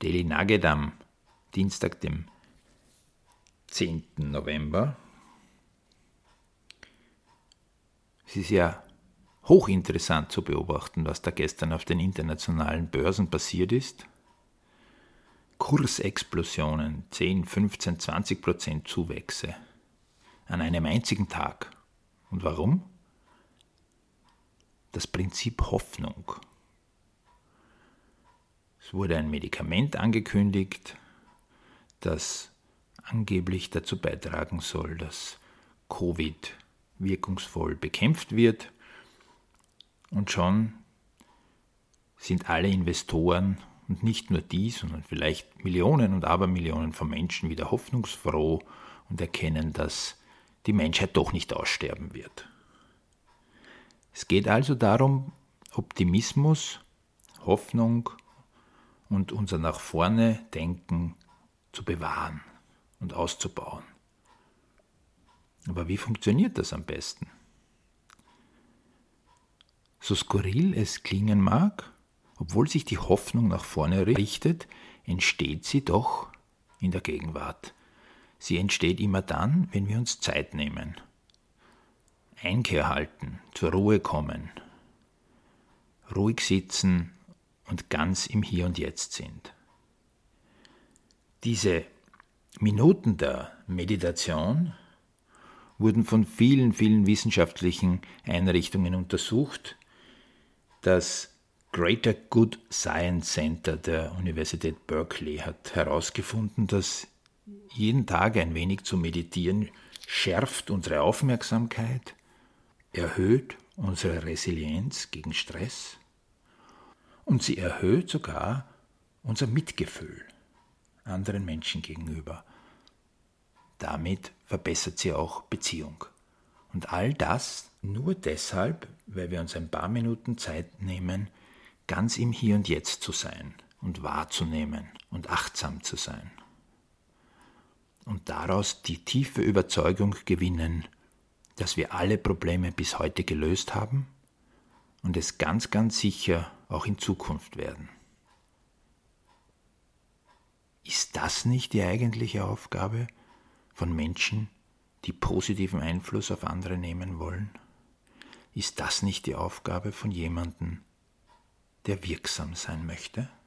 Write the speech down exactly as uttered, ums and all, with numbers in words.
Daily Nugget am Dienstag, dem zehnten November. Es ist ja hochinteressant zu beobachten, was da gestern auf den internationalen Börsen passiert ist. Kursexplosionen, zehn, fünfzehn, zwanzig Prozent Zuwächse an einem einzigen Tag. Und warum? Das Prinzip Hoffnung. Es wurde ein Medikament angekündigt, das angeblich dazu beitragen soll, dass Covid wirkungsvoll bekämpft wird. Und schon sind alle Investoren, und nicht nur die, sondern vielleicht Millionen und Abermillionen von Menschen wieder hoffnungsfroh und erkennen, dass die Menschheit doch nicht aussterben wird. Es geht also darum, Optimismus, Hoffnung und unser nach vorne Denken zu bewahren und auszubauen. Aber wie funktioniert das am besten? So skurril es klingen mag, obwohl sich die Hoffnung nach vorne richtet, entsteht sie doch in der Gegenwart. Sie entsteht immer dann, wenn wir uns Zeit nehmen, Einkehr halten, zur Ruhe kommen, ruhig sitzen und ganz im Hier und Jetzt sind. Diese Minuten der Meditation wurden von vielen, vielen wissenschaftlichen Einrichtungen untersucht. Das Greater Good Science Center der Universität Berkeley hat herausgefunden, dass jeden Tag ein wenig zu meditieren schärft unsere Aufmerksamkeit, erhöht unsere Resilienz gegen Stress und sie erhöht sogar unser Mitgefühl anderen Menschen gegenüber. Damit verbessert sie auch Beziehung. Und all das nur deshalb, weil wir uns ein paar Minuten Zeit nehmen, ganz im Hier und Jetzt zu sein und wahrzunehmen und achtsam zu sein. Und daraus die tiefe Überzeugung gewinnen, dass wir alle Probleme bis heute gelöst haben und es ganz, ganz sicher auch in Zukunft werden. Ist das nicht die eigentliche Aufgabe von Menschen, die positiven Einfluss auf andere nehmen wollen? Ist das nicht die Aufgabe von jemandem, der wirksam sein möchte?